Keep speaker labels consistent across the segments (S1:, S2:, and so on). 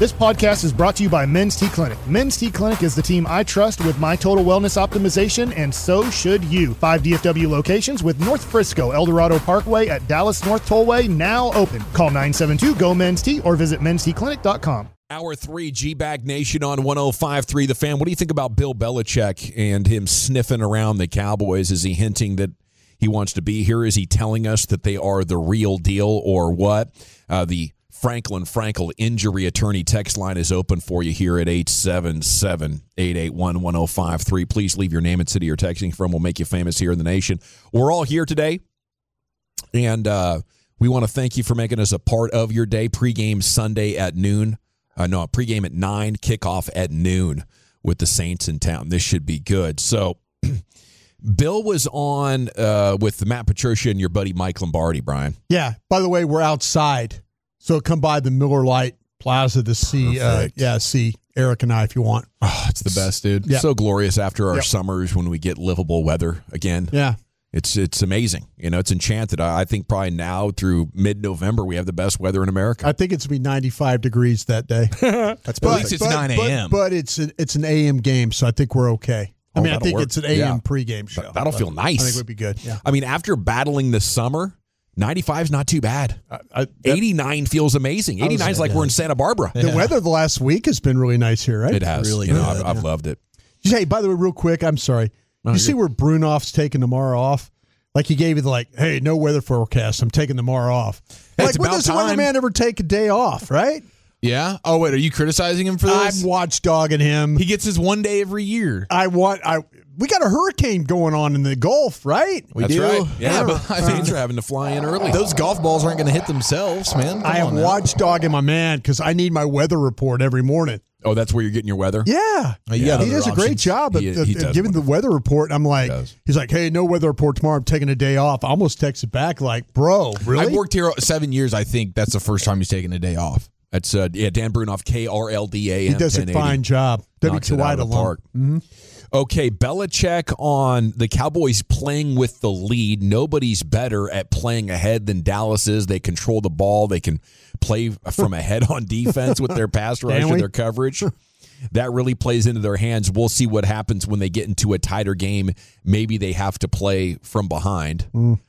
S1: This podcast is brought to you by Men's T Clinic. Men's T Clinic is the team I trust with my total wellness optimization, and so should you. 5 DFW locations with North Frisco, Eldorado Parkway at Dallas North Tollway now open. Call 972-GO-MEN'S-T or visit mensteclinic.com.
S2: Hour 3, G-Bag Nation on 105.3 The Fan. What do you think about Bill Belichick and him sniffing around the Cowboys? Is he hinting that he wants to be here? Is he telling us that they are the real deal or what? The Franklin Frankel injury attorney text line is open for you here at 877-881-1053. Please leave your name and city you're texting from. We'll make you famous here in the nation. We're all here today, and we want to thank you for making us a part of your day. Pregame Sunday at noon. Pregame at 9, kickoff at noon with the Saints in town. This should be good. So Bill was on with Matt Patricia and your buddy Mike Lombardi, Brian.
S3: Yeah. By the way, we're outside. So come by the Miller Lite Plaza to see see Eric and I if you want.
S2: Oh, it's the best, dude.
S3: Yep.
S2: So glorious after our summers when we get livable weather again.
S3: Yeah.
S2: It's amazing. You know, it's enchanted. I think probably now through mid-November we have the best weather in America.
S3: I think it's going to be 95 degrees that day.
S4: That's at least it's 9 a.m.
S3: But it's an a.m. game, so I think we're okay. I think
S2: work.
S3: it's an a.m. pregame show.
S2: That'll feel nice.
S3: I think it would be good. Yeah.
S2: I mean, after battling the summer, 95 is not too bad. 89 feels amazing. 89 is like we're in Santa Barbara.
S3: The weather the last week has been really nice here, right?
S2: It has.
S3: Really
S2: good.
S3: good.
S2: I've loved it.
S3: Hey, by the way, real quick, I'm sorry. You see where Brunoff's taking tomorrow off? Like he gave you hey, no weather forecast. I'm taking tomorrow off. Like, when does the weatherman ever take a day off, right?
S4: Yeah. Oh, wait, are you criticizing him for this?
S3: I'm watchdogging him.
S4: He gets his one day every year.
S3: We got a hurricane going on in the Gulf, right?
S2: That's right. Yeah, but Saints are having to fly in early.
S4: Those golf balls aren't going to hit themselves, man.
S3: I am watchdogging my man because I need my weather report every morning.
S2: Oh, that's where you're getting your weather?
S3: Yeah. He does a great job at giving the weather report. I'm like, he's like, hey, no weather report tomorrow. I'm taking a day off. I almost texted back like, bro, really?
S4: I've worked here 7 years. I think that's the first time he's taken a day off.
S2: That's Dan Brunoff, KRLDAM.
S3: He does a fine job.
S2: W2Y alum. Mm-hmm. Okay, Belichick on the Cowboys playing with the lead. Nobody's better at playing ahead than Dallas is. They control the ball. They can play from ahead on defense with their pass rush and their coverage. That really plays into their hands. We'll see what happens when they get into a tighter game. Maybe they have to play from behind.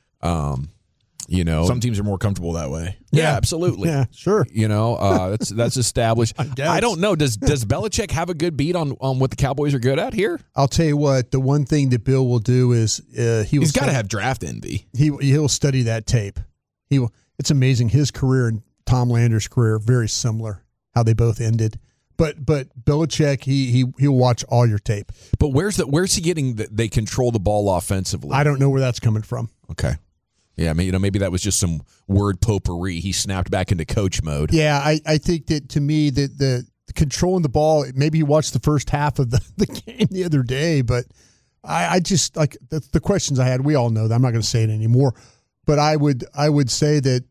S4: Some teams are more comfortable that way.
S2: Yeah, absolutely.
S3: Yeah, sure.
S2: That's established. I don't know. Does Belichick have a good beat on what the Cowboys are good at here?
S3: I'll tell you what. The one thing that Bill will do is he's
S4: got to have draft envy.
S3: He'll study that tape. It's amazing. His career and Tom Lander's career are very similar. How they both ended. But Belichick, he'll watch all your tape.
S2: But where's he getting that they control the ball offensively?
S3: I don't know where that's coming from.
S2: Okay. Yeah, maybe that was just some word potpourri. He snapped back into coach mode.
S3: Yeah, I think that to me that the controlling the ball, maybe he watched the first half of the game the other day, but I just like the questions I had, we all know that. I'm not going to say it anymore. But I would say that,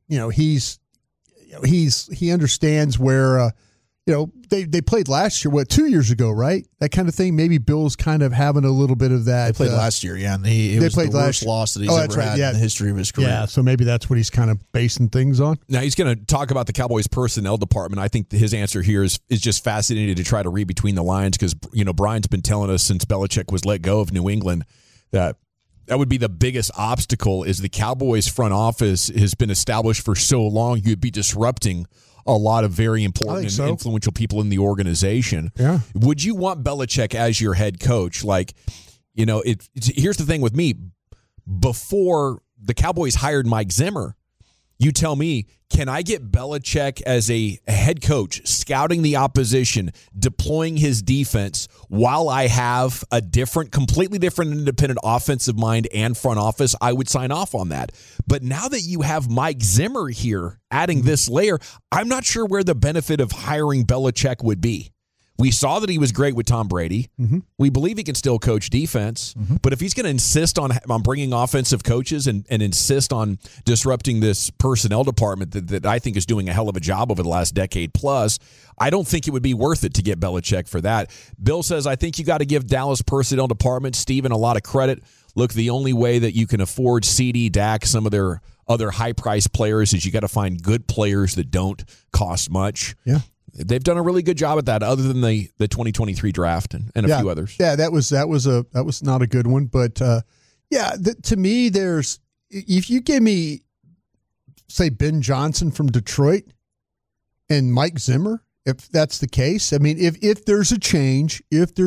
S3: he understands where they played last year, 2 years ago, right? That kind of thing. Maybe Bill's kind of having a little bit of that.
S4: They played last year, yeah. And it was the worst loss that he's ever had in the history of his career.
S3: Yeah, so maybe that's what he's kind of basing things on.
S2: Now, he's going to talk about the Cowboys personnel department. I think his answer here is just fascinating to try to read between the lines because, Brian's been telling us since Belichick was let go of New England that would be the biggest obstacle is the Cowboys front office has been established for so long you'd be disrupting a lot of very important and influential people in the organization.
S3: Yeah.
S2: Would you want Belichick as your head coach? Like, here's the thing with me. Before the Cowboys hired Mike Zimmer, you tell me, can I get Belichick as a head coach, scouting the opposition, deploying his defense while I have a completely different independent offensive mind and front office? I would sign off on that. But now that you have Mike Zimmer here adding this layer, I'm not sure where the benefit of hiring Belichick would be. We saw that he was great with Tom Brady. Mm-hmm. We believe he can still coach defense. Mm-hmm. But if he's going to insist on bringing offensive coaches and insist on disrupting this personnel department that I think is doing a hell of a job over the last decade plus, I don't think it would be worth it to get Belichick for that. Bill says, I think you got to give Dallas personnel department, Steven, a lot of credit. Look, the only way that you can afford CD, Dak, some of their other high-priced players is you got to find good players that don't cost much.
S3: Yeah.
S2: they've done a really good job at that, other than the 2023 draft and a few others.
S3: Yeah, that was not a good one, but to me, if you give me, say, Ben Johnson from Detroit and Mike Zimmer, if that's the case, I mean, if there's a change,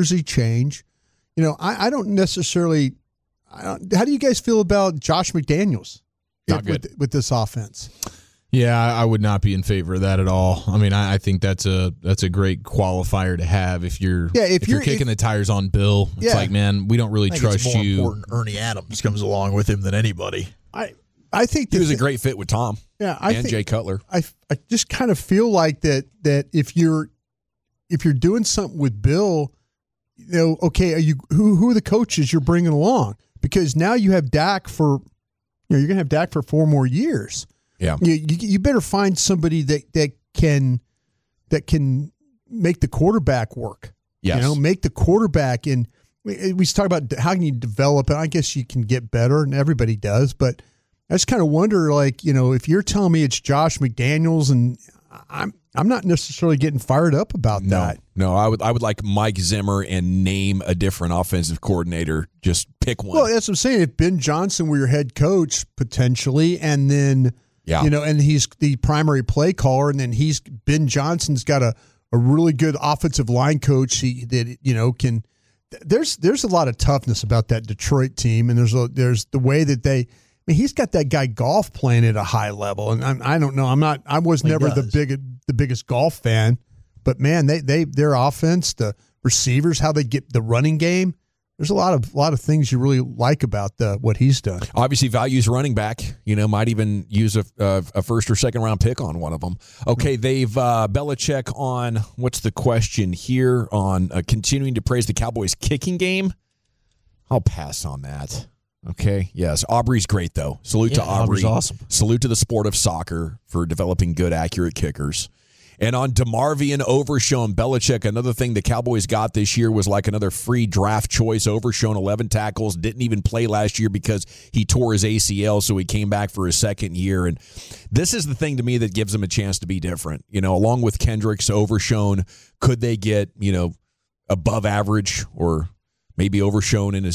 S3: I don't necessarily. How do you guys feel about Josh McDaniels with this offense?
S5: Yeah, I would not be in favor of that at all. I mean, I think that's a great qualifier to have if you're kicking the tires on Bill. It's like, man, we don't really trust you.
S4: It's more important Ernie Adams comes along with him than anybody.
S3: I think
S2: he was a great fit with Tom.
S3: Yeah,
S2: and Jay Cutler.
S3: I just kind of feel like that if you're doing something with Bill, okay, who are the coaches you're bringing along? Because now you have Dak you're going to have Dak for 4 more years.
S2: Yeah,
S3: you better find somebody that can make the quarterback work.
S2: Yes.
S3: Make the quarterback. And we talk about how can you develop, and I guess you can get better, and everybody does. But I just kind of wonder, if you're telling me it's Josh McDaniels, and I'm not necessarily getting fired up about that.
S2: No, I would like Mike Zimmer and name a different offensive coordinator. Just pick one.
S3: Well, that's what I'm saying. If Ben Johnson were your head coach potentially, and then. Yeah. And he's the primary play caller, and then Ben Johnson's got a really good offensive line coach can. There's a lot of toughness about that Detroit team, and there's the way that he's got that guy Goff playing at a high level, and I don't know. I was never the biggest Goff fan, but man, their offense, the receivers, how they get the running game. There's a lot of things you really like about what he's done.
S2: Obviously, values running back. Might even use a first or second round pick on one of them. Okay, they've Belichick on. What's the question here on continuing to praise the Cowboys' kicking game? I'll pass on that. Okay, yes, Aubrey's great though. Salute to Aubrey.
S4: Aubrey's awesome.
S2: Salute to the sport of soccer for developing good, accurate kickers. And on DeMarvion Overshown, Belichick, another thing the Cowboys got this year was like another free draft choice. Overshown, 11 tackles, didn't even play last year because he tore his ACL, so he came back for his second year. And this is the thing to me that gives him a chance to be different. Along with Kendricks, Overshown, could they get, above average, or maybe Overshown in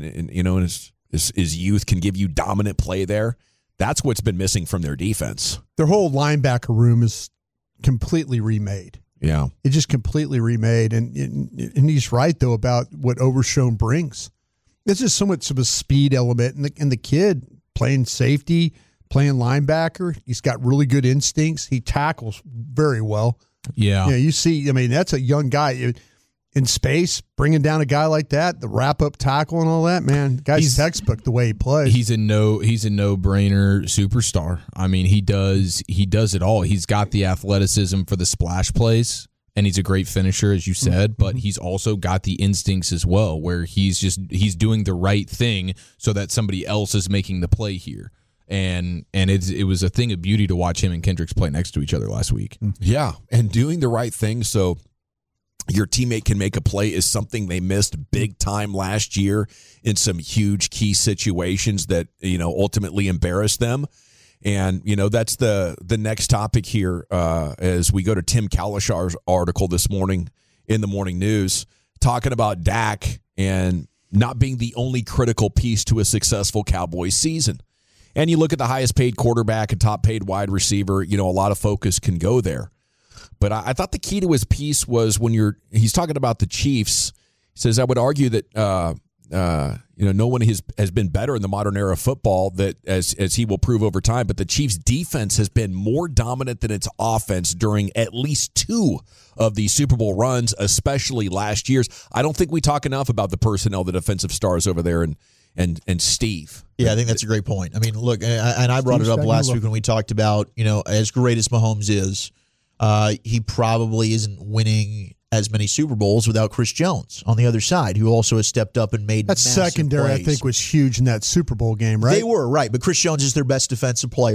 S2: his youth can give you dominant play there? That's what's been missing from their defense.
S3: Their whole linebacker room is completely remade.
S2: Yeah.
S3: It just completely remade. And he's right, though, about what Overshown brings. This is so much of a speed element. And the kid playing safety, playing linebacker, he's got really good instincts. He tackles very well.
S5: Yeah.
S3: You see, that's a young guy in space, bringing down a guy like that, the wrap-up tackle and all that, man. Guy's textbook the way he plays.
S5: He's a no-brainer superstar. I mean, he does it all. He's got the athleticism for the splash plays, and he's a great finisher, as you said, but he's also got the instincts as well, where he's doing the right thing so that somebody else is making the play here. And it was a thing of beauty to watch him and Kendricks play next to each other last week.
S2: Yeah, and doing the right thing so your teammate can make a play is something they missed big time last year in some huge key situations that, ultimately embarrassed them. And, that's the next topic here as we go to Tim Kalishar's article this morning in the Morning News, talking about Dak and not being the only critical piece to a successful Cowboys season. And you look at the highest paid quarterback and top paid wide receiver, a lot of focus can go there. But I thought the key to his piece was he's talking about the Chiefs. He says, I would argue that no one has been better in the modern era of football, that as he will prove over time. But the Chiefs' defense has been more dominant than its offense during at least 2 of these Super Bowl runs, especially last year's. I don't think we talk enough about the personnel, the defensive stars over there, and Steve.
S4: Yeah, I think that's a great point. I mean, look, and I brought it up last week when we talked about, as great as Mahomes is, he probably isn't winning as many Super Bowls without Chris Jones on the other side, who also has stepped up and made massive
S3: secondary
S4: plays.
S3: I think was huge in that Super Bowl game, right?
S4: They were, right. But Chris Jones is their best defensive player.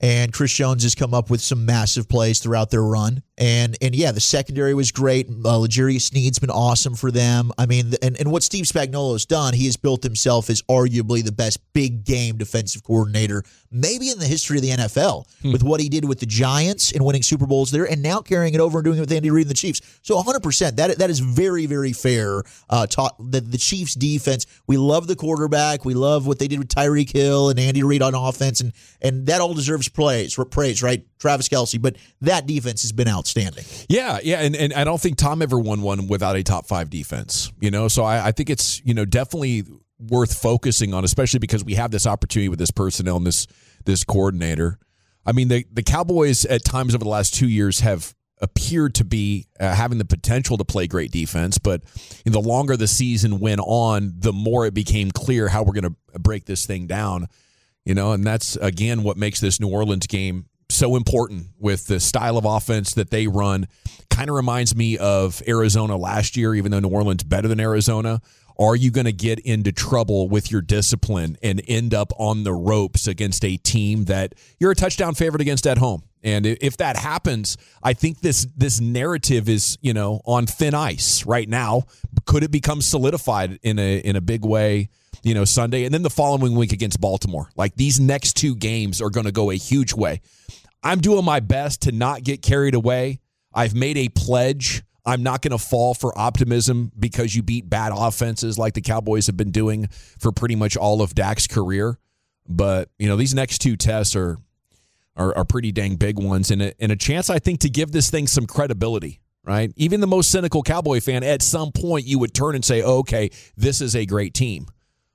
S4: And Chris Jones has come up with some massive plays throughout their run. And yeah, the secondary was great. L'Jarius Sneed's been awesome for them. I mean, and what Steve Spagnuolo has done, he has built himself as arguably the best big game defensive coordinator maybe in the history of the NFL with what he did with the Giants and winning Super Bowls there, and now carrying it over and doing it with Andy Reid and the Chiefs. So 100%, that is very, very fair. The Chiefs defense, we love the quarterback. We love what they did with Tyreek Hill and Andy Reid on offense, and that all deserves praise, right? Travis Kelce, but that defense has been outstanding.
S2: Yeah, and I don't think Tom ever won one without a top 5 defense. So I think it's definitely worth focusing on, especially because we have this opportunity with this personnel and this coordinator. I mean, the Cowboys at times over the last 2 years have appeared to be having the potential to play great defense, but the longer the season went on, the more it became clear how we're going to break this thing down. And that's again what makes this New Orleans game so important with the style of offense that they run. Kind of reminds me of Arizona last year, even though New Orleans better than Arizona. Are you going to get into trouble with your discipline and end up on the ropes against a team that you're a touchdown favorite against at home? And if that happens, I think this narrative is, on thin ice right now. Could it become solidified in a big way, Sunday? And then the following week against Baltimore. Like, these next 2 games are going to go a huge way. I'm doing my best to not get carried away. I've made a pledge. I'm not going to fall for optimism because you beat bad offenses like the Cowboys have been doing for pretty much all of Dak's career. But, these next 2 tests are pretty dang big ones, and a chance, I think, to give this thing some credibility, right? Even the most cynical Cowboy fan, at some point, you would turn and say, oh, okay, this is a great team.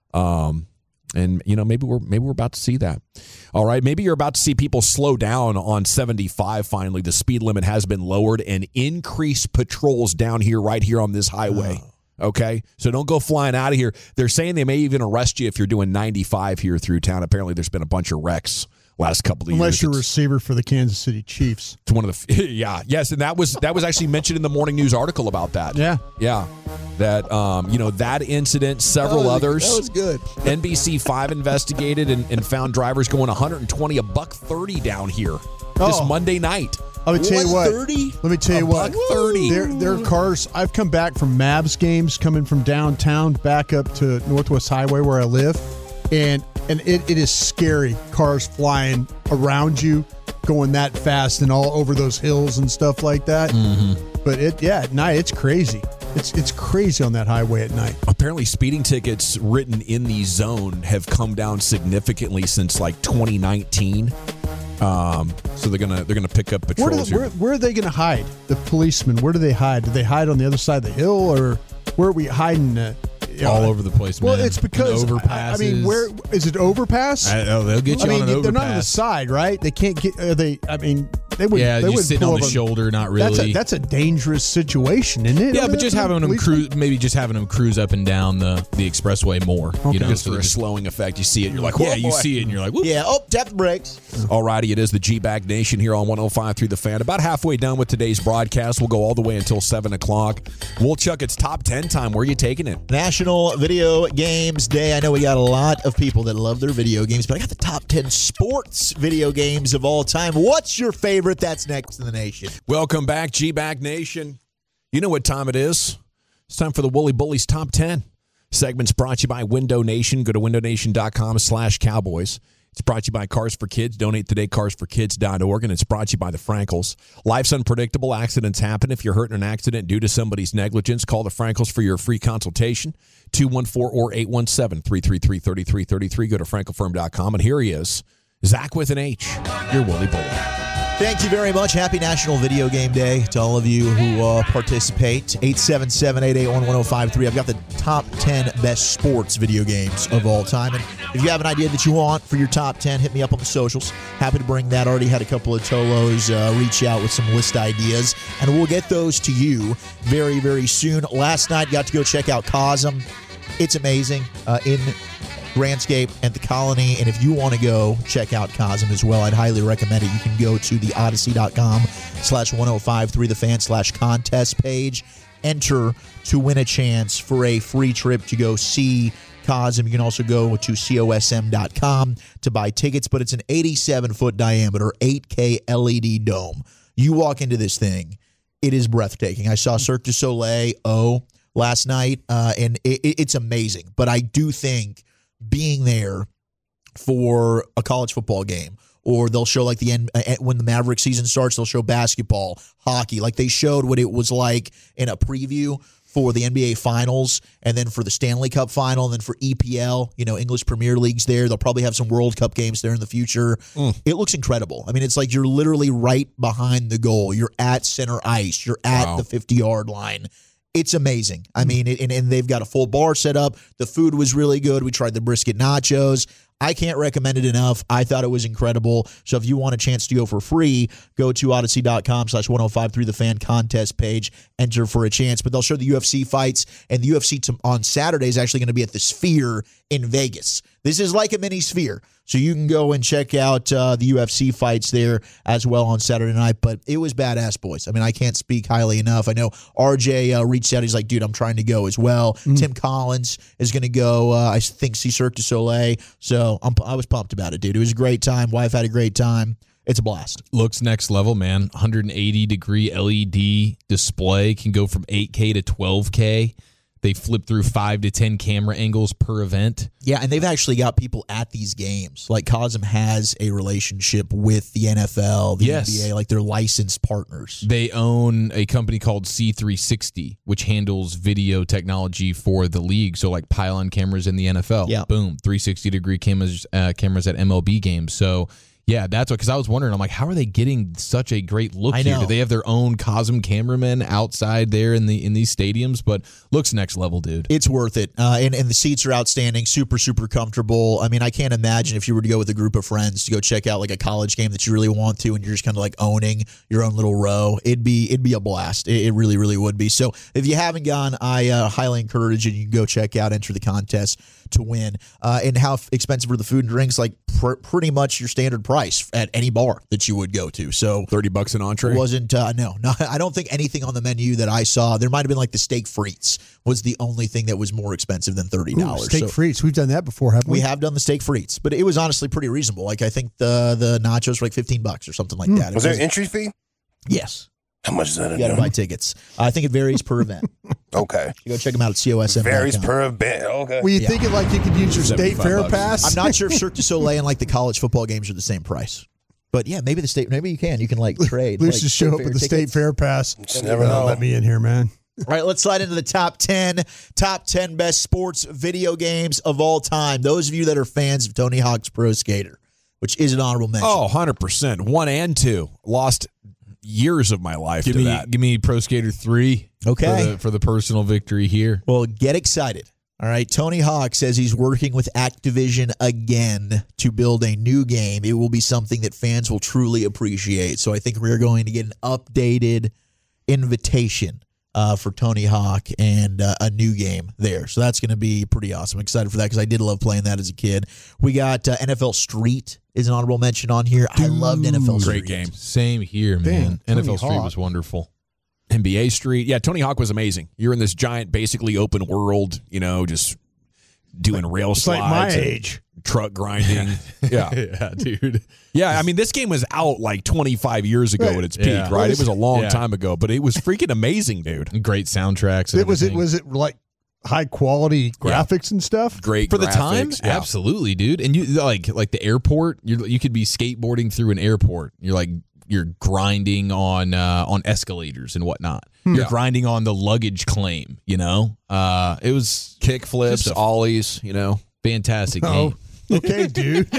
S2: And maybe we're about to see that. All right, maybe you're about to see people slow down on 75 finally. The speed limit has been lowered and increased patrols down here, right here on this highway. Okay, so don't go flying out of here. They're saying they may even arrest you if you're doing 95 here through town. Apparently, there's been a bunch of wrecks last couple of years.
S3: Unless you're a receiver for the Kansas City Chiefs.
S2: It's one of the yes, and that was actually mentioned in the morning news article about that. Yeah. That that incident, several others.
S4: That was good.
S2: NBC5 investigated and found drivers going 120, $130 down here this Monday night.
S3: Let me tell you what.
S4: 130?
S3: Let me tell you what.
S2: $130.
S3: Their cars. I've come back from Mavs games, coming from downtown back up to Northwest Highway where I live, and it is scary. Cars flying around you, going that fast and all over those hills and stuff like that. Mm-hmm. But at night it's crazy. It's crazy on that highway at night.
S2: Apparently, speeding tickets written in the zone have come down significantly since like 2019. So they're gonna pick up patrols.
S3: Where are they gonna hide? The policemen. Where do they hide? Do they hide on the other side of the hill, or where are we hiding?
S5: All over the place, man.
S3: Well, it's because
S5: overpasses.
S3: I mean, where is it? Overpass?
S5: They'll get you on an overpass.
S3: They're not on the side, right? They can't get. They would.
S5: Yeah,
S3: they
S5: just sitting on the shoulder, not really.
S3: That's a dangerous situation, isn't it?
S5: Yeah, but just having them cruise, maybe just having them cruise up and down the expressway more.
S2: Okay. Just for a slowing effect. You see it, you're like,
S5: you see it, and you're like, whoop.
S4: Yeah. Tap the brakes.
S2: Alrighty, it is the G-Bag Nation here on 105 through the Fan. About halfway done with today's broadcast. We'll go all the way until 7 o'clock. Woolchuck, it's top 10 time. Where are you taking it?
S4: National Video Games Day. I know we got a lot of people that love their video games, but I got the top 10 sports video games of all time. What's your favorite? That's next in the nation.
S2: Welcome back, G-Bag Nation. You know what time it is. It's time for the Wooly Bullies Top 10. Segment's brought to you by Window Nation. Go to windownation.com/Cowboys. It's brought to you by Cars for Kids. Donate today, carsforkids.org. And it's brought to you by the Frankels. Life's unpredictable. Accidents happen. If you're hurt in an accident due to somebody's negligence, call the Frankels for your free consultation. 214 or 817-333-3333. Go to frankelfirm.com. And here he is, Zach with an H, your Wooly Bully.
S4: Thank you very much. Happy National Video Game Day to all of you who participate. 877-881-1053. I've got the top 10 best sports video games of all time. And if you have an idea that you want for your top 10, hit me up on the socials. Happy to bring that. Already had a couple of Tolos reach out with some list ideas, and we'll get those to you very, very soon. Last night, got to go check out Cosm. It's amazing. In Grandscape, and the Colony. And if you want to go check out Cosm as well, I'd highly recommend it. You can go to the odyssey.com/1053thefan/contest page. Enter to win a chance for a free trip to go see Cosm. You can also go to cosm.com to buy tickets, but it's an 87-foot diameter, 8K LED dome. You walk into this thing, it is breathtaking. I saw Cirque du Soleil last night, and it's amazing. But I do think being there for a college football game, or they'll show like when the Maverick season starts, they'll show basketball, hockey. Like they showed what it was like in a preview for the NBA Finals, and then for the Stanley Cup Final, and then for EPL, English Premier League's there. They'll probably have some World Cup games there in the future. It looks incredible. I mean, it's like you're literally right behind the goal. You're at center ice. You're at the 50-yard line. It's amazing. I mean, and they've got a full bar set up. The food was really good. We tried the brisket nachos. I can't recommend it enough. I thought it was incredible. So if you want a chance to go for free, go to odyssey.com/1053thefan contest page, enter for a chance. But they'll show the UFC fights, and the UFC on Saturday is actually going to be at the Sphere in Vegas. This is like a mini Sphere. So you can go and check out the UFC fights there as well on Saturday night. But it was badass, boys. I mean, I can't speak highly enough. I know RJ reached out. He's like, dude, I'm trying to go as well. Tim Collins is going to go, I think, see Cirque du Soleil. So I was pumped about it, dude. It was a great time. Wife had a great time. It's a blast.
S5: Looks next level, man. 180-degree LED display, can go from 8K to 12K. They flip through 5 to 10 camera angles per event.
S4: Yeah, and they've actually got people at these games. Like Cosm has a relationship with the NFL, the NBA, like they're licensed partners.
S5: They own a company called C360, which handles video technology for the league. So like pylon cameras in the NFL.
S4: Yeah.
S5: Boom, 360-degree cameras at MLB games. So yeah, that's what, because I was wondering, I'm like, how are they getting such a great look
S4: I
S5: here?
S4: know.
S5: Do they have their own Cosm cameramen outside there in these stadiums? But looks next level, dude.
S4: It's worth it. And the seats are outstanding, super, super comfortable. I mean, I can't imagine if you were to go with a group of friends to go check out like a college game that you really want to, and you're just kind of like owning your own little row. It'd be a blast. It really, really would be. So if you haven't gone, I highly encourage you. You can go check out, enter the contest to win. And how expensive are the food and drinks? Like pretty much your standard price at any bar that you would go to. So
S2: $30 an entree?
S4: Wasn't no, I don't think anything on the menu that I saw. There might have been like the steak frites was the only thing that was more expensive than $30.
S3: Steak frites. We've done that before, haven't we?
S4: We have done the steak frites, but it was honestly pretty reasonable. Like I think the nachos were like $15 or something like that.
S6: Was there an entry fee?
S4: Yes.
S6: How much is that?
S4: You got to buy tickets. I think it varies per event.
S6: Okay.
S4: You go check them out at COSM.
S6: Varies per event. Okay.
S3: Were you thinking like you could use your state fair
S2: $75.
S3: pass?
S4: I'm not sure if Cirque du Soleil and like the college football games are the same price. But yeah, maybe you can like trade.
S3: Let's
S4: like,
S3: just show up
S4: state
S3: with the
S4: fair
S3: state
S4: tickets.
S3: fair pass.
S6: Just never know.
S3: Let me in here, man.
S4: All right, let's slide into the top 10 best sports video games of all time. Those of you that are fans of Tony Hawk's Pro Skater, which is an honorable mention.
S2: Oh, 100%. 1 and 2. Lost years of my life to that.
S5: Give me Pro Skater 3.
S4: Okay.
S5: For the personal victory here.
S4: Well, get excited. All right, Tony Hawk says he's working with Activision again to build a new game. It will be something that fans will truly appreciate. So I think we're going to get an updated invitation for Tony Hawk and a new game there. So that's going to be pretty awesome. I'm excited for that because I did love playing that as a kid. We got NFL Street is an honorable mention on here. I loved NFL Street.
S2: Great game.
S5: Same here, man.
S3: Tony
S5: NFL Street
S3: Hawk.
S5: was wonderful.
S2: NBA Street. Yeah, Tony Hawk was amazing. You're in this giant, basically open world, just doing rail
S3: It's like
S2: slides.
S3: my
S2: and
S3: age.
S2: Truck grinding. Yeah.
S5: Yeah, dude.
S2: Yeah, I mean, this game was out like 25 years ago
S3: Right.
S2: at its peak,
S5: Yeah.
S2: right? It was a long
S5: Yeah.
S2: time ago, but it was freaking amazing, dude.
S5: Great soundtracks. And
S3: Was
S5: everything.
S3: it like high quality graphics and stuff?
S2: Great
S5: For the time?
S2: graphics. Yeah.
S5: Absolutely, dude. And you like the airport, you could be skateboarding through an airport. You're grinding on escalators and whatnot. You're grinding on the luggage claim, It was
S2: Kick flips,
S5: Just a-
S2: ollies,
S5: fantastic
S3: Oh,
S5: game.
S3: okay, dude.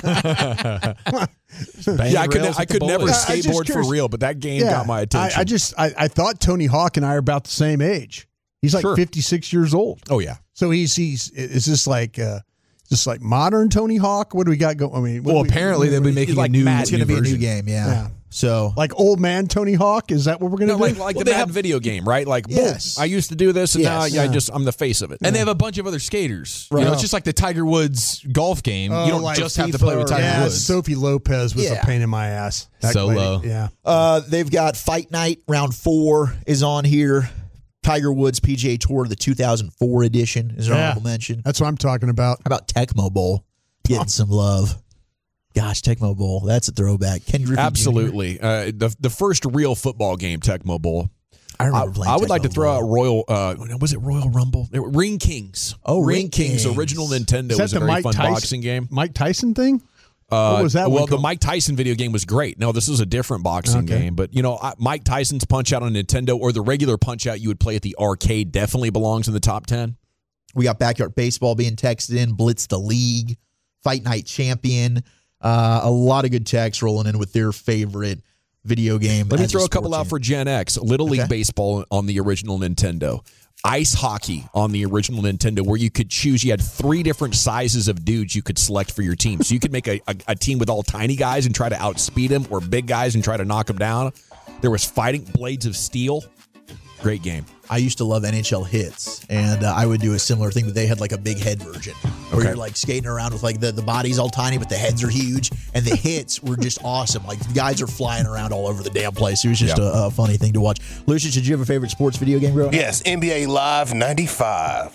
S2: Yeah, I could never
S3: I was just
S2: skateboard for
S3: curious.
S2: real, but that game got my attention.
S3: I thought Tony Hawk and I are about the same age. He's like
S2: Sure.
S3: 56 years old.
S2: Oh, yeah.
S3: So is this like Just like modern Tony Hawk. What do we got going? I mean,
S5: Well, apparently they'll be making
S2: like
S5: a new.
S4: It's going to be a new
S5: version.
S4: game, yeah.
S3: Yeah.
S4: So
S3: like old man Tony Hawk. Is that what we're going to
S2: No,
S3: do?
S2: like
S5: Well,
S2: the
S5: they
S2: Madden
S5: have-
S2: video game, right? Like,
S4: Yes.
S2: boom, I used to do this, and
S4: Yes.
S2: now I'm the face of it.
S5: And they have a bunch of other skaters.
S3: Right.
S5: You know, it's just like the Tiger Woods golf game.
S3: Oh,
S5: you don't
S3: like
S5: just have to
S3: FIFA
S5: play with
S3: or-
S5: Tiger
S3: yeah,
S5: Woods.
S3: Sophie Lopez was
S4: Yeah.
S3: a pain in my ass. That
S5: Solo.
S3: lady, yeah.
S4: they've got Fight Night round 4 is on here. Tiger Woods PGA Tour, the 2004 edition is an honorable mention.
S3: That's what I'm talking about.
S4: How about Tecmo Bowl getting some love? Gosh, Tecmo Bowl, that's a throwback. Ken Griffey Jr.
S2: Absolutely. The first real football game, Tecmo Bowl.
S4: I remember playing
S2: I would like to
S4: Tecmo
S2: throw out
S4: Bowl.
S2: Royal. Was it Royal Rumble? Ring Kings.
S4: Oh,
S2: Ring Kings.
S4: Kings.
S2: Original Nintendo
S3: Is that
S2: was a
S3: the
S2: very
S3: Mike
S2: fun
S3: Tyson
S2: boxing game.
S3: Mike Tyson thing? What was that one
S2: Well, the
S3: called?
S2: Mike Tyson video game was great. No, this is a different boxing
S3: Okay.
S2: game. But, Mike Tyson's Punch-Out on Nintendo or the regular Punch-Out you would play at the arcade definitely belongs in the top 10.
S4: We got Backyard Baseball being texted in, Blitz the League, Fight Night Champion. A lot of good texts rolling in with their favorite video game.
S2: Let me
S4: as
S2: throw a
S4: sports
S2: couple out
S4: game.
S2: for Gen X. Little League
S4: Okay.
S2: Baseball on the original Nintendo. Ice hockey on the original Nintendo, where you could choose. You had 3 different sizes of dudes you could select for your team. So you could make a team with all tiny guys and try to outspeed them, or big guys and try to knock them down. There was Fighting Blades of Steel. Great game.
S4: I used to love NHL Hits, and I would do a similar thing, but they had like a big head version where
S2: Okay.
S4: you're like skating around with like the bodies all tiny, but the heads are huge, and the hits were just awesome. Like the guys are flying around all over the damn place. It was just a funny thing to watch. Lucius, did you have a favorite sports video game growing up?
S6: Yes, NBA Live 95.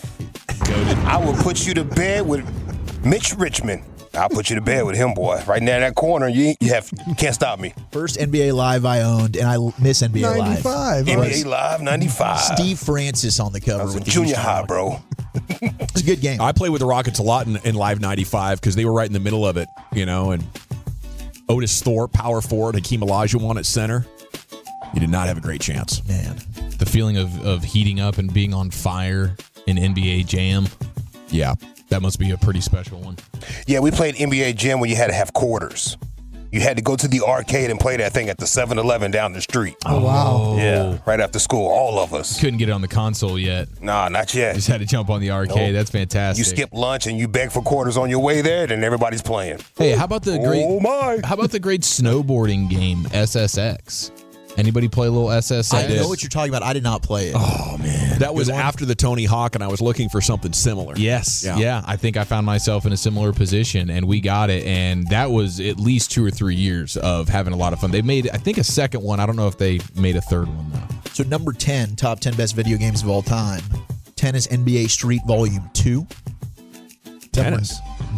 S6: I will put you to bed with Mitch Richmond. I'll put you to bed with him, boy. Right there in that corner, you can't stop me.
S4: First NBA Live I owned, and I miss NBA Live.
S3: 95.
S6: NBA Live 95.
S4: Steve Francis on the cover.
S6: I was in
S4: with the
S6: junior
S4: Houston
S6: high,
S4: Rockets.
S6: bro.
S4: It's a good game.
S2: I played with the Rockets a lot in Live 95 because they were right in the middle of it, and Otis Thorpe, power forward, Hakeem Olajuwon at center. You did not have a great chance.
S4: Man.
S5: The feeling of heating up and being on fire in NBA Jam.
S2: Yeah.
S5: That must be a pretty special one.
S6: Yeah, we played NBA Jam when you had to have quarters. You had to go to the arcade and play that thing at the 7-Eleven down the street.
S3: Oh, wow.
S6: Yeah, right after school, all of us.
S5: Couldn't get it on the console yet.
S6: Nah, not yet.
S5: Just had to jump on the arcade.
S6: Nope.
S5: That's fantastic.
S6: You skip lunch and you beg for quarters on your way there, then everybody's playing.
S5: Hey, how about the great?
S6: Oh, my.
S5: How about the great snowboarding game SSX? Anybody play a little SSX?
S4: I know what you're talking about. I did not play it.
S2: Oh, man. That was after the Tony Hawk, and I was looking for something similar.
S5: Yes.
S2: Yeah.
S5: Yeah. I think I found myself in a similar position, and we got it. And that was at least 2 or 3 years of having a lot of fun. They made, I think, a second one. I don't know if they made a third one, though.
S4: So number 10, top 10 best video games of all time. 10 is NBA Street Volume 2.
S2: Tennis.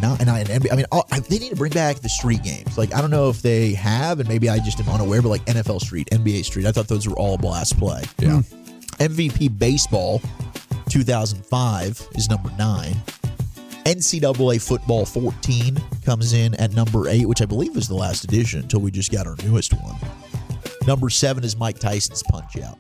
S4: They need to bring back the street games. Like, I don't know if they have, and maybe I just am unaware, but like NFL Street, NBA Street, I thought those were all a blast play.
S2: Yeah.
S4: MVP Baseball 2005 is number 9. NCAA Football 14 comes in at number 8, which I believe was the last edition until we just got our newest one. Number 7 is Mike Tyson's Punch-Out.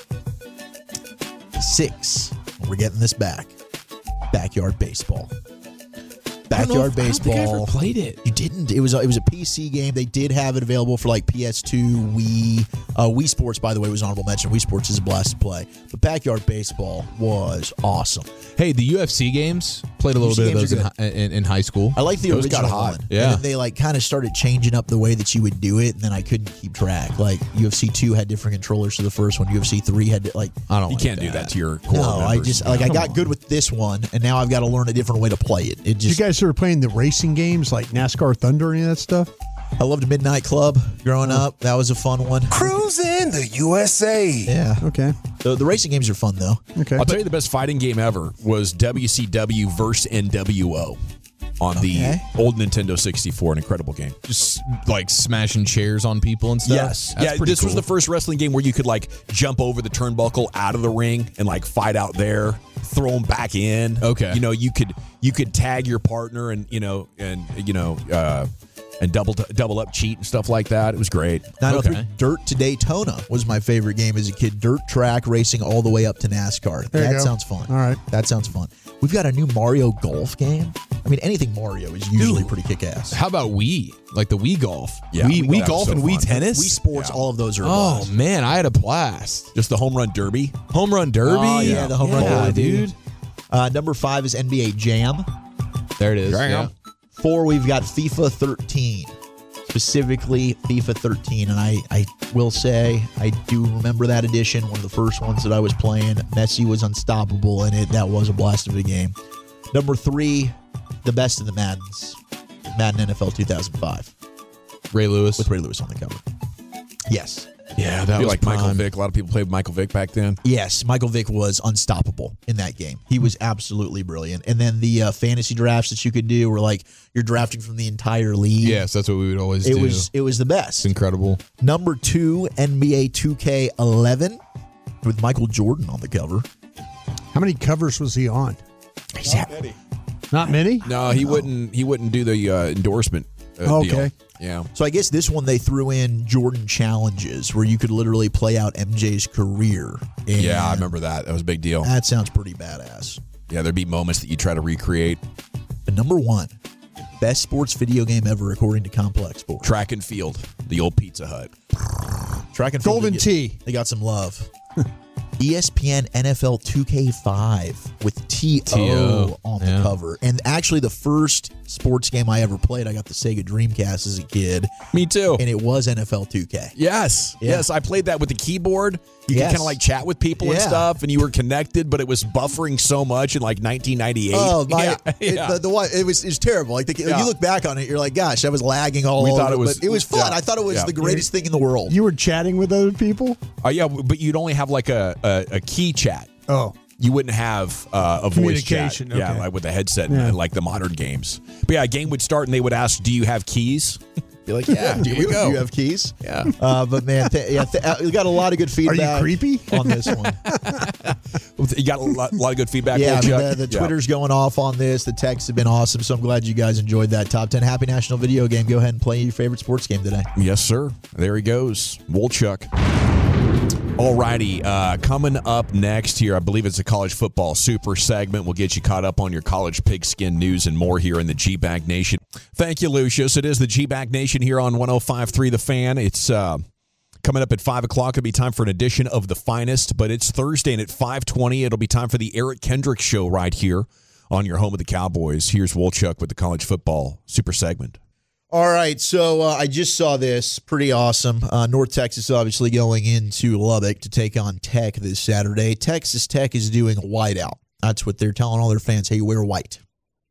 S4: 6, we're getting this back. Backyard Baseball. Backyard Baseball.
S5: I don't think I ever played it.
S4: You didn't. It was a PC game. They did have it available for like PS2, Wii. Wii Sports, by the way, was honorable mention. Wii Sports is a blast to play. But Backyard Baseball was awesome.
S5: Hey, the UFC games, played a little
S4: UFC
S5: bit of
S4: games
S5: those
S4: are
S5: in high school.
S4: I like the
S2: Those got
S4: original
S2: hot.
S4: one.
S5: Yeah.
S4: And then they like kind of started changing up the way that you would do it, and then I couldn't keep track. Like UFC 2 had different controllers to the first one. UFC 3 had like
S5: I don't
S2: You
S5: like
S2: can't do that to your core
S4: no. I
S2: members.
S4: just like I got good with this one, and now I've got to learn a different way to play it. It
S3: Did you
S4: just
S3: guys ever playing the racing games like NASCAR Thunder or any of that stuff?
S4: I loved Midnight Club growing up. That was a fun one.
S6: Cruising the USA.
S4: Yeah.
S3: Okay.
S4: The racing games are fun though.
S3: Okay.
S2: I'll tell you the best fighting game ever was WCW versus NWO on the old Nintendo 64. An incredible game.
S5: Just like smashing chairs on people and stuff.
S2: Yes.
S5: That's
S2: Yeah,
S5: pretty
S2: this was
S5: cool.
S2: the first wrestling game where you could like jump over the turnbuckle out of the ring and like fight out there, throw them back in.
S5: Okay.
S2: You could tag your partner and double up cheat and stuff like that. It was great.
S4: 903
S5: Okay.
S4: Dirt to Daytona was my favorite game as a kid. Dirt track racing all the way up to NASCAR.
S3: There you
S4: That
S3: go.
S4: sounds fun.
S3: All right.
S4: That sounds fun. We've got a new Mario Golf game. I mean, anything Mario is usually pretty kick-ass.
S5: How about Wii? Like the Wii Golf?
S2: Yeah,
S5: Wii
S2: that was
S5: golf
S2: so
S5: and Wii
S2: fun.
S5: tennis?
S4: Wii Sports, all of those are a
S5: Oh,
S4: blast.
S5: man, I had a blast.
S2: Just the home run derby.
S5: Home Run Derby?
S4: Oh, yeah, the home run derby.
S5: dude.
S4: Number 5 is NBA Jam.
S5: There it is.
S2: There you
S5: Yeah.
S2: go.
S4: 4, we've got FIFA 13. Specifically, FIFA 13. And I will say, I do remember that edition, one of the first ones that I was playing. Messi was unstoppable in it. That was a blast of a game. Number 3, the best of the Maddens. Madden NFL 2005.
S5: Ray Lewis.
S4: With Ray Lewis on the cover. Yes.
S5: Yeah,
S2: I
S5: that
S2: feel
S5: was
S2: like Michael
S5: prime.
S2: Vick. A lot of people played Michael Vick back then.
S4: Yes, Michael Vick was unstoppable in that game. He was absolutely brilliant. And then the fantasy drafts that you could do were like you're drafting from the entire league.
S5: Yes, that's what we would always do.
S4: It was the best.
S5: It's incredible.
S4: Number 2, NBA 2K11 with Michael Jordan on the cover.
S3: How many covers was he on? Not many.
S2: No, he wouldn't. He wouldn't do the endorsement.
S3: Okay.
S2: Deal. Yeah.
S4: So I guess this one they threw in Jordan challenges where you could literally play out MJ's career. And
S2: Yeah, I remember that. That was a big deal.
S4: That sounds pretty badass.
S2: Yeah, there'd be moments that you try to recreate.
S4: But number 1, best sports video game ever according to Complex Sports.
S2: Track and field, the old Pizza Hut.
S4: Track and field,
S3: Golden
S4: they
S3: Tee.
S4: They got some love. ESPN NFL 2K5 with T.O. on the
S5: yeah.
S4: cover. And actually the first sports game I ever played, I got the Sega Dreamcast as a kid,
S2: Me too.
S4: and it was NFL 2K.
S2: Yes.
S4: Yeah.
S2: Yes. I played that with the keyboard. You
S4: Yes.
S2: could kind of like chat with people and
S4: Yeah.
S2: stuff, and you were connected, but it was buffering so much in like 1998.
S4: Oh, my!
S2: Yeah.
S4: The one it was terrible. Like
S2: Yeah.
S4: you look back on it, you're like, gosh, I was lagging all
S2: We
S4: over.
S2: thought it was-
S4: but it was fun.
S2: yeah.
S4: I thought it was
S2: Yeah.
S4: the greatest thing in the world.
S3: You were chatting with other people?
S2: Yeah, but you'd only have like a key chat.
S3: Oh.
S2: You wouldn't have a voice chat.
S3: Communication,
S2: Yeah,
S3: okay.
S2: like with a headset
S3: Yeah.
S2: and like the modern games. But yeah, a game would start and they would ask, "Do you have keys?" Be like, "Yeah,
S4: Do
S2: here we go."
S4: you have keys?
S2: Yeah.
S4: But man, we got a lot of good feedback.
S3: creepy?
S4: on this one?
S2: You got a lot of good feedback.
S4: Yeah,
S2: there,
S4: I mean,
S2: Chuck?
S4: the
S2: Yeah.
S4: Twitter's going off on this. The texts have been awesome, so I'm glad you guys enjoyed that top 10. Happy National Video Game. Go ahead and play your favorite sports game today.
S2: Yes, sir. There he goes. Woolchuck. Alrighty, coming up next here, I believe it's a college football super segment. We'll get you caught up on your college pigskin news and more here in the G-Bag Nation. Thank you, Lucius. It is the G-Bag Nation here on 105.3 The Fan. It's coming up at 5 o'clock. It'll be time for an edition of The Finest, but it's Thursday, and at 5:20, it'll be time for the Eric Kendrick Show right here on your home of the Cowboys. Here's Woolchuck with the college football super segment.
S4: All right, so I just saw this. Pretty awesome. North Texas obviously going into Lubbock to take on Tech this Saturday. Texas Tech is doing a whiteout. That's what they're telling all their fans. Hey, wear white.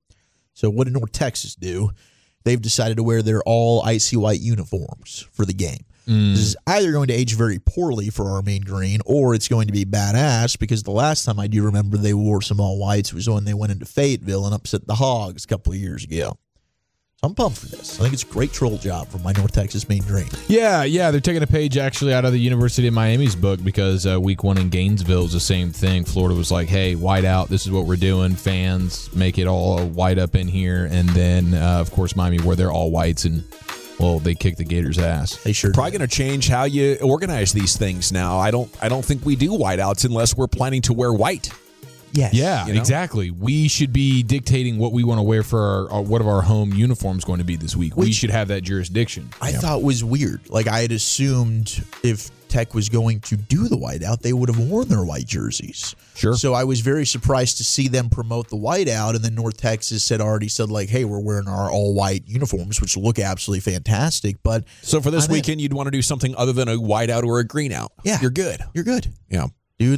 S4: So what did North Texas do? They've decided to wear their all icy white uniforms for the game. This is either going to age very poorly for our main green, or it's going to be badass, because the last time I do remember they wore some all whites was when they went into Fayetteville and upset the Hogs a couple of years ago. So I'm pumped for this. I think it's a great troll job from my North Texas main green.
S5: Yeah, they're taking a page actually out of the University of Miami's book, because week 1 in Gainesville is the same thing. Florida was like, hey, white out, this is what we're doing. Fans, make it all white up in here. And then, of course, Miami wore their all whites, and, well, they kicked the Gators' ass.
S4: They sure
S2: Probably
S4: did.
S2: going to change how you organize these things now. I don't think we do whiteouts unless we're planning to wear white.
S4: Yes.
S5: Yeah,
S2: You know?
S5: exactly. We should be dictating what we want to wear for what of our home uniforms going to be this week. We should have that jurisdiction.
S4: I thought was weird. Like, I had assumed if Tech was going to do the whiteout, they would have worn their white jerseys.
S2: Sure.
S4: So I was very surprised to see them promote the whiteout, and then North Texas already said, like, hey, we're wearing our all-white uniforms, which look absolutely fantastic. But
S2: So for this
S4: I'm in.
S2: weekend, you'd want to do something other than a whiteout or a green out.
S4: Yeah.
S2: You're good.
S4: You're good.
S2: Yeah.
S4: Do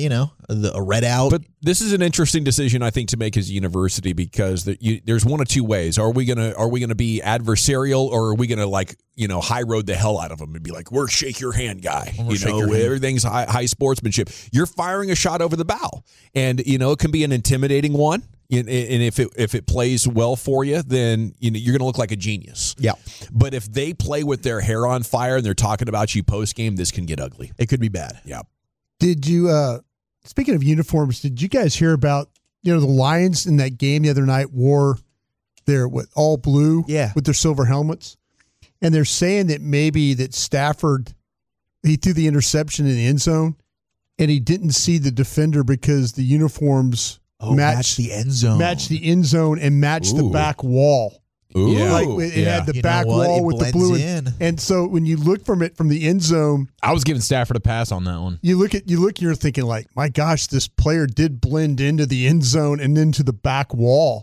S4: a red out.
S2: But this is an interesting decision, I think, to make as a university, because there's one of two ways. Are we gonna be adversarial, or are we gonna high road the hell out of them and be like, we're shake your hand guy? Everything's high sportsmanship. You're firing a shot over the bow, and it can be an intimidating one. And if it plays well for you, then you're gonna look like a genius.
S4: Yeah.
S2: But if they play with their hair on fire and they're talking about you post game, this can get ugly.
S4: It could be bad.
S2: Yeah.
S3: Did you, speaking of uniforms, did you guys hear about, the Lions in that game the other night wore their all blue with their silver helmets? And they're saying that maybe that Stafford, he threw the interception in the end zone and he didn't see the defender because the uniforms
S4: match the end zone.
S3: Match the end zone and match the back wall.
S2: Ooh.
S5: Yeah.
S3: Like it had the back wall with the blue. And so when you look from the end zone,
S5: I was giving Stafford a pass on that one.
S3: you look, you're thinking like, my gosh, this player did blend into the end zone and into the back wall.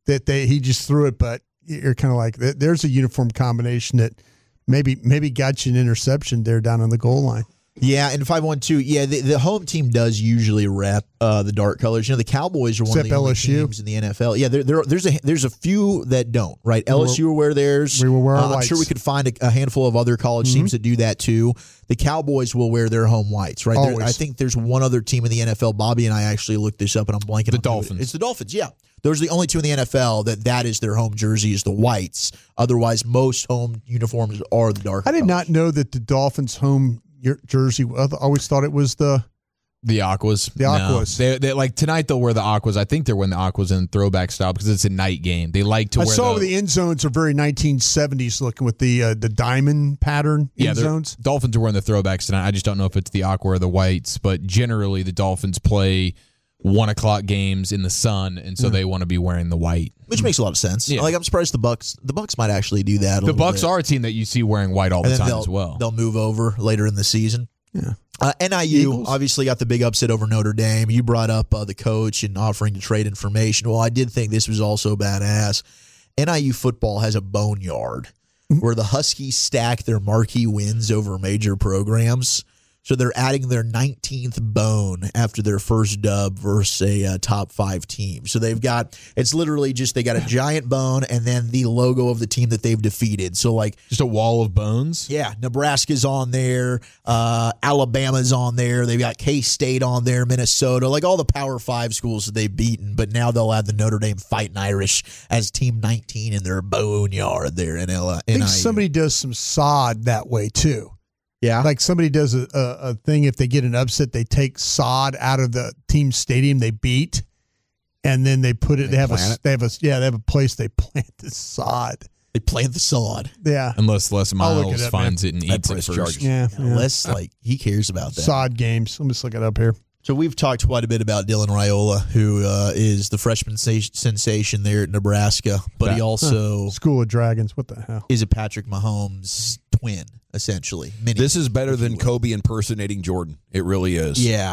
S3: that he just threw it, but you're kind of like, there's a uniform combination that maybe got you an interception there down on the goal line.
S4: Yeah, and 5-1-2. Yeah, the home team does usually rep the dark colors. You know, the Cowboys are one of the only teams in the NFL. Yeah, there's a few that don't. Right, LSU will wear theirs.
S3: We will wear our whites.
S4: I'm sure we could find a handful of other college teams that do that too. The Cowboys will wear their home whites. Right, I think there's one other team in the NFL. Bobby and I actually looked this up, and I'm blanking.
S5: The Dolphins.
S4: It's the Dolphins. Yeah. Those are the only two in the NFL that is their home jersey is the whites. Otherwise, most home uniforms are the dark.
S3: I did not know that the Dolphins' home jersey. I always thought it was the
S5: Aquas.
S3: The Aquas.
S5: No. They like tonight they'll wear the Aquas. I think they're wearing the Aquas in throwback style because it's a night game. They like to wear. I
S3: saw the end zones are very 1970s looking with the diamond pattern end zones.
S5: Dolphins are wearing the throwbacks tonight. I just don't know if it's the Aqua or the whites, but generally the Dolphins play 1:00 games in the sun, and so they want to be wearing the white,
S4: which makes a lot of sense. Yeah. Like I'm surprised the Bucks might actually do that.
S5: The Bucks are a team that you see wearing white all the time as well.
S4: They'll move over later in the season.
S3: Yeah.
S4: NIU
S3: Eagles
S4: obviously got the big upset over Notre Dame. You brought up the coach and offering to trade information. Well, I did think this was also badass. NIU football has a boneyard where the Huskies stack their marquee wins over major programs. So they're adding their 19th bone after their first dub versus a top 5 team. So it's literally just they got a giant bone and then the logo of the team that they've defeated. So like
S5: just a wall of bones.
S4: Yeah, Nebraska's on there, Alabama's on there. They've got K-State on there, Minnesota, like all the Power 5 schools that they've beaten. But now they'll add the Notre Dame Fighting Irish as Team 19 in their boneyard there in NIU.
S3: I think somebody does some sod that way too.
S4: Yeah,
S3: like somebody does a thing. If they get an upset, they take sod out of the team stadium they beat, and then they put it. They have a place they plant the sod.
S4: They plant the sod.
S3: Yeah,
S5: unless Les Miles finds it and eats it first.
S3: Yeah.
S4: Les he cares about that
S3: sod games. Let me just look it up here.
S4: So we've talked quite a bit about Dylan Raiola, who is the freshman sensation there at Nebraska, but he also
S3: School of Dragons. What the hell?
S4: Is a Patrick Mahomes twin, essentially.
S2: This is better than Kobe impersonating Jordan. It really is.
S4: Yeah.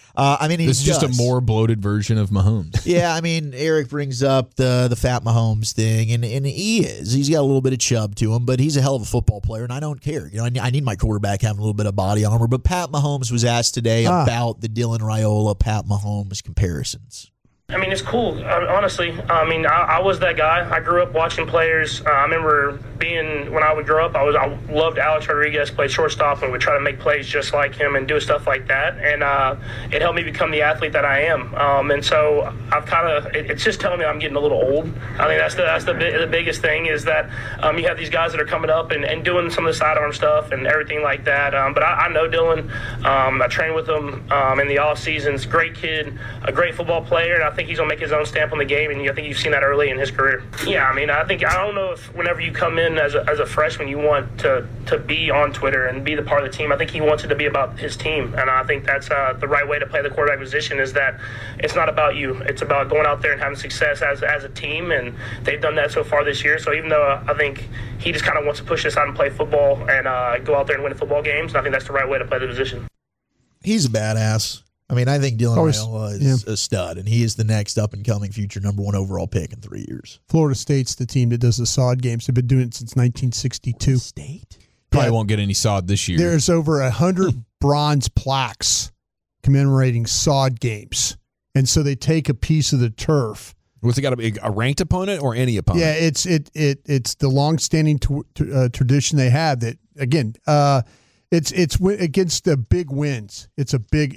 S4: I mean,
S5: this is just a more bloated version of Mahomes.
S4: Yeah, I mean, Eric brings up the fat Mahomes thing, and he's got a little bit of chub to him, but he's a hell of a football player, and I don't care. You know, I need my quarterback having a little bit of body armor. But Pat Mahomes was asked today about the Dylan Raiola Pat Mahomes comparisons.
S7: I mean, it's cool, honestly. I mean, I was that guy. I grew up watching players. I remember when I would grow up, I loved Alex Rodriguez, played shortstop, and would try to make plays just like him and do stuff like that. And it helped me become the athlete that I am. And so I've it's just telling me I'm getting a little old. I think that's the biggest thing is that you have these guys that are coming up and doing some of the sidearm stuff and everything like that. But I know Dylan. I trained with him in the off seasons. Great kid, a great football player, and I think he's gonna make his own stamp on the game, and I think you've seen that early in his career. Yeah, I mean, I don't know if whenever you come in as a freshman, you want to be on Twitter and be the part of the team. I think he wants it to be about his team, and I think that's the right way to play the quarterback position. Is that it's not about you; it's about going out there and having success as a team, and they've done that so far this year. So even though I think he just kind of wants to push us out and play football and go out there and win football games, and I think that's the right way to play the position.
S4: He's a badass. I mean, I think Dylan Raiola is a stud, and he is the next up-and-coming future number 1 overall pick in 3 years.
S3: Florida State's the team that does the sod games. They've been doing it since 1962.
S4: State?
S5: Probably won't get any sod this year.
S3: There's over 100 bronze plaques commemorating sod games. And so they take a piece of the turf.
S2: What's it got to be, a ranked opponent or any opponent?
S3: Yeah, it's the long-standing tradition they have that, again, It's against the big wins. It's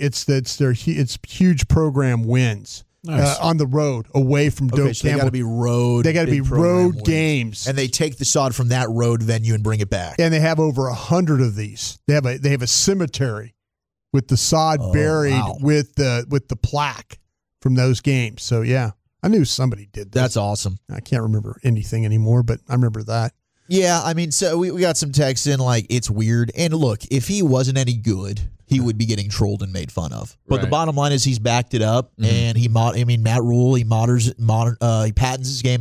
S3: huge program wins.
S2: Nice.
S3: On the road away from Doak
S4: so
S3: Campbell.
S4: They got to be road.
S3: They got to be road games,
S4: and they take the sod from that road venue and bring it back.
S3: And they have over 100 of these. They have a cemetery with the sod buried with the plaque from those games. So yeah, I knew somebody did that.
S4: That's awesome.
S3: I can't remember anything anymore, but I remember that.
S4: Yeah, I mean, so we got some texts in like it's weird. And look, if he wasn't any good, he would be getting trolled and made fun of. But the bottom line is he's backed it up, and Matt Rule he patents his game after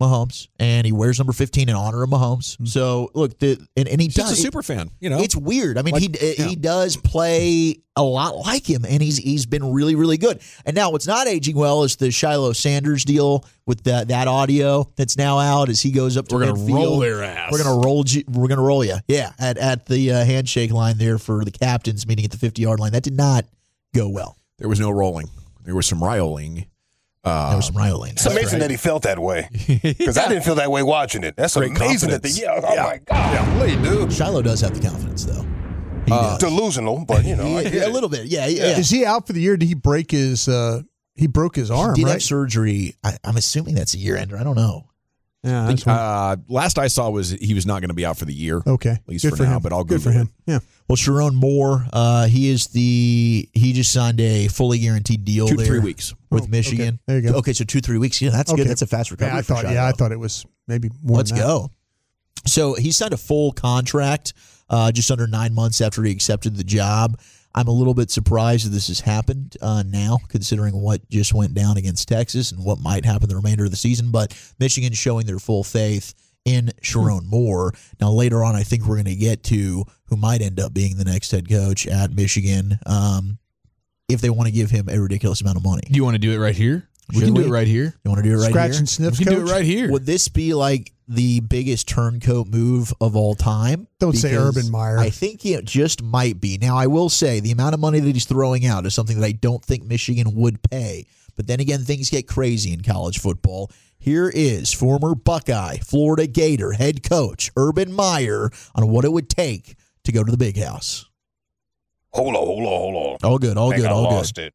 S4: Mahomes, and he wears number 15 in honor of Mahomes. So look, and he
S2: Just
S4: does
S2: a super fan, you know.
S4: It's weird. I mean, he does play a lot like him, and he's been really, really good. And now what's not aging well is the Shiloh Sanders deal with that audio that's now out as he goes up to
S2: We're gonna
S4: midfield.
S2: roll their ass.
S4: We're gonna roll you. Yeah, at the handshake line there for the captains meeting at the 50-yard line. That did not go well.
S2: There was no rolling. There was some rioling.
S4: There was some riling.
S6: It's amazing that he felt that way. Because I didn't feel that way watching it. That's
S2: Great
S6: amazing
S2: confidence.
S6: oh my God. Yeah, dude.
S4: Shiloh does have the confidence, though. He does.
S6: Delusional, but, you know. I get
S4: a
S6: it.
S4: little bit. Yeah.
S3: Is he out for the year? Did he break his? He broke his arm.
S4: He did
S3: right?
S4: have surgery. I'm assuming that's a year ender. I don't know.
S3: Yeah. That's
S2: Last I saw was he was not going to be out for the year.
S3: okay.
S2: At least
S3: Good
S2: for now,
S3: him.
S2: but I'll
S3: Good
S2: Google
S3: for him.
S2: it.
S3: Yeah.
S4: Well, Sharon Moore, he just signed a fully guaranteed deal
S2: 2 to 3
S4: there
S2: weeks.
S4: with Michigan.
S3: Okay. There you go.
S4: Okay, so 2-3 weeks. Yeah, that's
S3: Okay.
S4: good. That's a fast recovery.
S3: I
S4: for
S3: thought.
S4: Shiloh.
S3: Yeah, I thought it was maybe more.
S4: Let's
S3: than that.
S4: go. So he signed a full contract just under 9 months after he accepted the job. I'm a little bit surprised that this has happened now, considering what just went down against Texas and what might happen the remainder of the season. But Michigan's showing their full faith in Sharon Moore. Now, later on, I think we're going to get to who might end up being the next head coach at Michigan if they want to give him a ridiculous amount of money.
S5: Do you want to do it right here? We
S4: Should
S5: can do
S4: we?
S5: it right here.
S4: You want to do it right
S3: Scratch
S4: here?
S3: and sniff.
S5: We can do
S3: coach?
S5: it right here.
S4: Would this be like the biggest turncoat move of all time?
S3: Don't say
S4: Because
S3: Urban Meyer.
S4: I think it just might be. Now, I will say the amount of money that he's throwing out is something that I don't think Michigan would pay. But then again, things get crazy in college football. Here is former Buckeye, Florida Gator head coach Urban Meyer on what it would take to go to the big house.
S6: Hold on.
S4: All good, all
S6: I think
S4: good,
S6: I
S4: all
S6: lost
S4: good.
S6: it.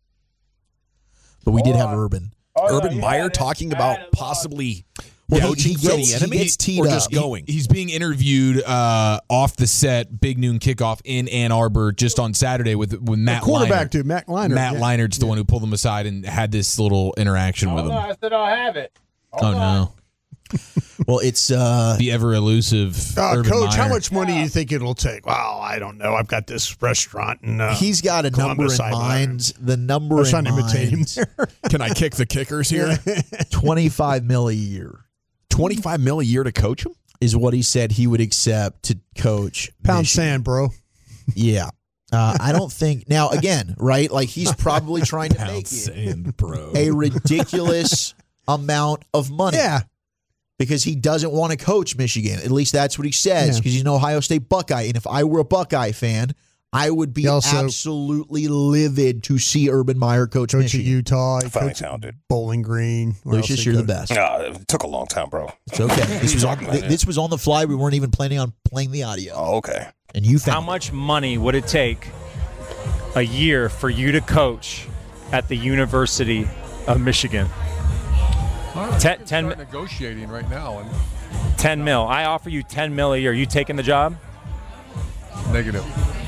S4: But we did have Urban.
S2: Urban Meyer talking about possibly
S4: Well,
S2: coaching for the enemy
S4: he gets teed
S2: or
S4: up.
S2: just going.
S5: He's being interviewed off the set, Big Noon Kickoff in Ann Arbor just on Saturday with Matt
S3: quarterback
S5: Leinart.
S3: to Matt Leinart.
S5: Matt
S3: yeah.
S5: Leinert's the one who pulled him aside and had this little interaction with him.
S6: I said I'll have it.
S5: Oh, no.
S4: Well, it's
S5: The ever elusive Urban
S3: Coach, how
S5: Meyer.
S3: much money do you think it'll take? Well, I don't know. I've got this restaurant and
S4: he's got a
S3: Columbus,
S4: number in mind. The number
S3: I was
S4: in
S3: trying to imitate him
S4: mind,
S3: there.
S2: Can I kick the kickers here?
S4: $25 million a year
S2: $25 million a year to coach him?
S4: is what he said he would accept to coach
S3: Pound
S4: Michigan.
S3: sand, bro.
S4: Yeah. I don't think now again, right? Like he's probably trying to make it
S2: Sand, bro.
S4: a ridiculous amount of money.
S3: Yeah.
S4: Because he doesn't want to coach Michigan. At least that's what he says.
S3: Yeah.
S4: Because he's an Ohio State Buckeye. And if I were a Buckeye fan, I would be
S3: He also-
S4: absolutely livid to see Urban Meyer coach
S3: Coach at
S4: Michigan.
S3: Utah. He
S6: Finally
S3: coached
S6: found it.
S3: Bowling Green. Where else
S4: Lucius,
S3: he
S4: you're the
S3: coached?
S4: best.
S6: It took a long time, bro.
S4: It's okay. This was on the fly. We weren't even planning on playing the audio.
S6: Oh, okay.
S4: And you found
S8: How much money would it take a year for you to coach at the University of Michigan?
S9: Ten,
S8: 10
S9: negotiating right now and
S8: 10 mil. I offer you 10 mil a year. You taking the job?
S9: negative.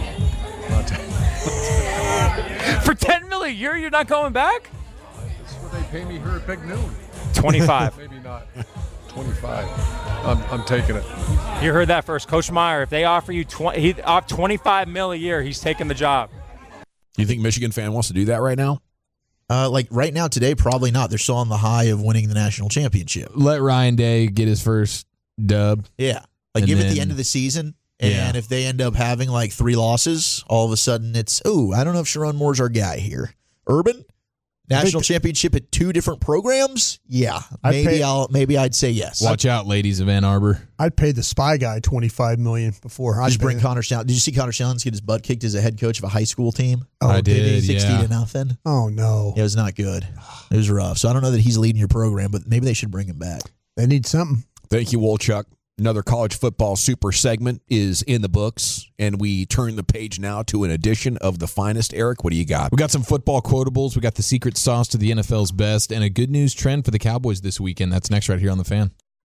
S8: For 10 mil a year, you're not going back?
S9: This is what they pay me here at Big Noon.
S8: 25.
S9: Maybe not 25. I'm taking it.
S8: You heard that first. Coach Meyer, if they offer you 25 mil a year, he's taking the job.
S2: You think Michigan fan wants to do that right now?
S4: like right now, today, probably not. They're still on the high of winning the national championship.
S5: Let Ryan Day get his first dub.
S4: Yeah. Like
S5: And
S4: give it the
S5: then-
S4: end of the season. And
S5: Yeah.
S4: if they end up having like 3 losses, all of a sudden it's, I don't know if Sharon Moore's our guy here. Urban? National championship at 2 different programs? Yeah. Maybe I'd say yes.
S5: Watch out, ladies of Ann Arbor.
S3: I'd pay the spy guy $25 million before.
S4: Just bring Connor Stallings. Did you see Connor Stallings get his butt kicked as a head coach of a high school team?
S3: Oh,
S5: I did,
S4: 60-0.
S3: Oh no,
S4: It was not good. It was rough. So I don't know that he's leading your program, but maybe they should bring him back.
S3: they need something.
S2: Thank you, Wolchuk. Another college football super segment is in the books, and we turn the page now to an edition of the finest. Eric, what do you got?
S5: We got some football quotables. We got the secret sauce to the NFL's best and a good news trend for the Cowboys this weekend. That's next right here on The Fan.